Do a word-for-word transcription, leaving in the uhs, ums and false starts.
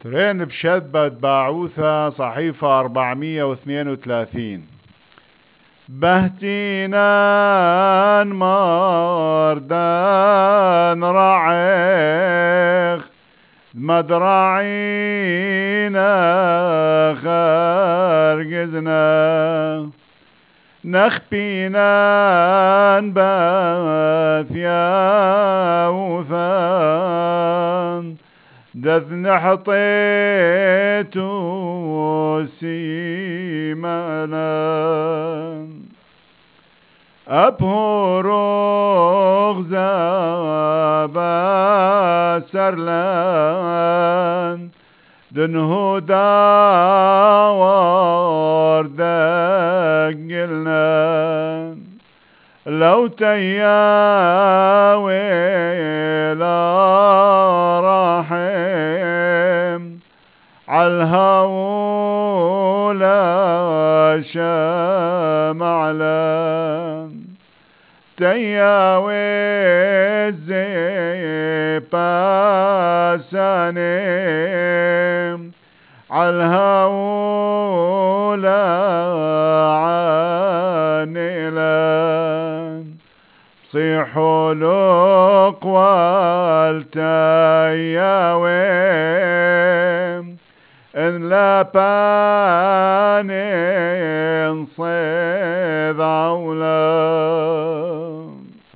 ترين بشذبة باعوثة صحيفة أربعمية واثنين وثلاثين. بهتينا مردان رعيخ مدرعينا خرقزنا نخبينا باثيا وثان دذن حطيت سيمانا أبهر غزابا سرلان دنه داور دقلنا لو تياوي لا رحم عالهولا شمعلان تياوي الزيبا سانم عالهولا عانيلان صيحوا لقوى التياوي إن لا باني صيد عولا